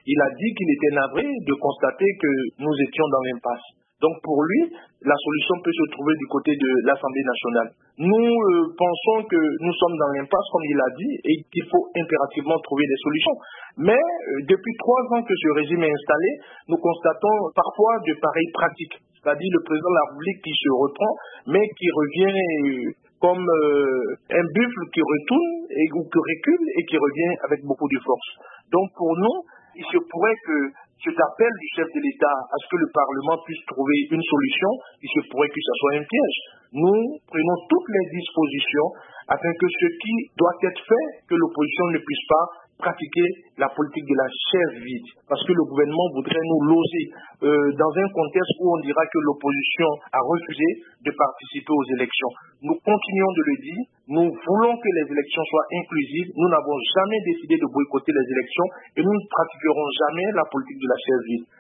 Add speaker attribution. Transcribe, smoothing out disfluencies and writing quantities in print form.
Speaker 1: Il a dit qu'il était navré de constater que nous étions dans l'impasse. Donc pour lui, la solution peut se trouver du côté de l'Assemblée nationale. Nous pensons que nous sommes dans l'impasse, comme il a dit, et qu'il faut impérativement trouver des solutions. Mais depuis 3 ans que ce régime est installé, nous constatons parfois de pareilles pratiques. C'est-à-dire le président de la République qui se reprend, mais qui revient comme un buffle qui retourne ou qui recule et qui revient avec beaucoup de force. Donc pour nous, il se pourrait que cet appel du chef de l'État à ce que le Parlement puisse trouver une solution, il se pourrait que ce soit un piège. Nous prenons toutes les dispositions afin que ce qui doit être fait, que l'opposition ne puisse pas pratiquer la politique de la chaise vide. Parce que le gouvernement voudrait nous loger dans un contexte où on dira que l'opposition a refusé de participer aux élections. Nous continuons de le dire, nous voulons que les élections soient inclusives, nous n'avons jamais décidé de boycotter les élections et nous ne pratiquerons jamais la politique de la chaise vide.